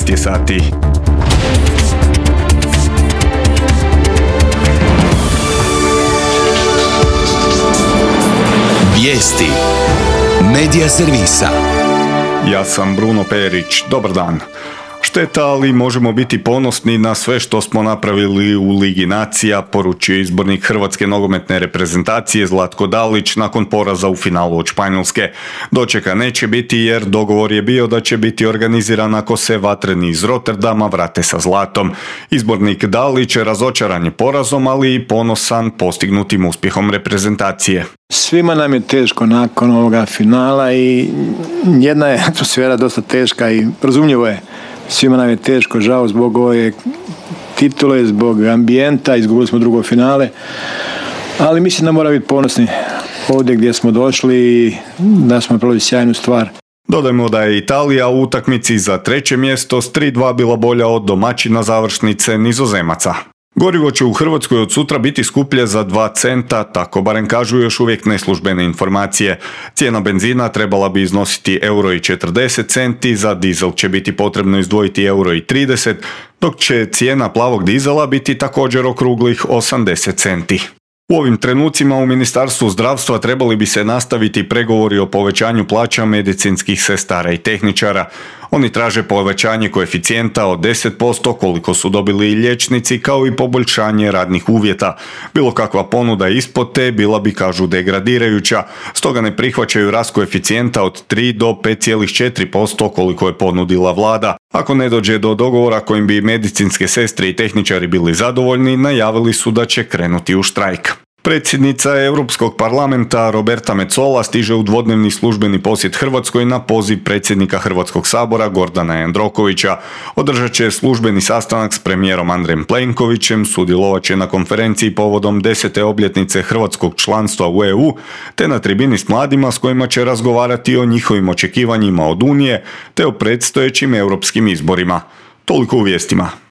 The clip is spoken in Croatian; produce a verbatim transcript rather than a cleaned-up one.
šesnaest je sati. Vijesti Medija servisa. Ja sam Bruno Perić. Dobar dan. Šteta, ali možemo biti ponosni na sve što smo napravili u Ligi nacija, poručio izbornik hrvatske nogometne reprezentacije Zlatko Dalić nakon poraza u finalu od Španjolske. Dočeka neće biti jer dogovor je bio da će biti organiziran ako se vatreni iz Rotterdama vrate sa zlatom. Izbornik Dalić razočaran je porazom, ali i ponosan postignutim uspjehom reprezentacije. Svima nam je teško nakon ovoga finala i jedna je atmosfera dosta teška i razumljivo je. Svima nam je teško, žao zbog ove titule, zbog ambijenta, izgubili smo drugo finale, ali mislim da moramo biti ponosni ovdje gdje smo došli i da smo napravili sjajnu stvar. Dodajmo da je Italija u utakmici za treće mjesto s tri dva bila bolja od domaćina završnice Nizozemaca. Gorivo će u Hrvatskoj od sutra biti skuplje za dva centa, tako barem kažu još uvijek neslužbene informacije. Cijena benzina trebala bi iznositi euro i četrdeset centi, za dizel će biti potrebno izdvojiti euro i trideset, dok će cijena plavog dizela biti također okruglih osamdeset centi. U ovim trenucima u Ministarstvu zdravstva trebali bi se nastaviti pregovori o povećanju plaća medicinskih sestara i tehničara. Oni traže povećanje koeficijenta od deset posto koliko su dobili i liječnici, kao i poboljšanje radnih uvjeta. Bilo kakva ponuda ispod te bila bi, kažu, degradirajuća, stoga ne prihvaćaju rast koeficijenta od tri do pet zarez četiri posto koliko je ponudila vlada. Ako ne dođe do dogovora kojim bi medicinske sestre i tehničari bili zadovoljni, najavili su da će krenuti u štrajk. Predsjednica Europskog parlamenta Roberta Metsola stiže u dvodnevni službeni posjet Hrvatskoj na poziv predsjednika Hrvatskog sabora Gordana Jandrokovića. Održat će službeni sastanak s premijerom Andrejem Plenkovićem, sudjelovat će na konferenciji povodom desete obljetnice hrvatskog članstva u E U, te na tribini s mladima s kojima će razgovarati o njihovim očekivanjima od Unije, te o predstojećim europskim izborima. Toliko u vijestima.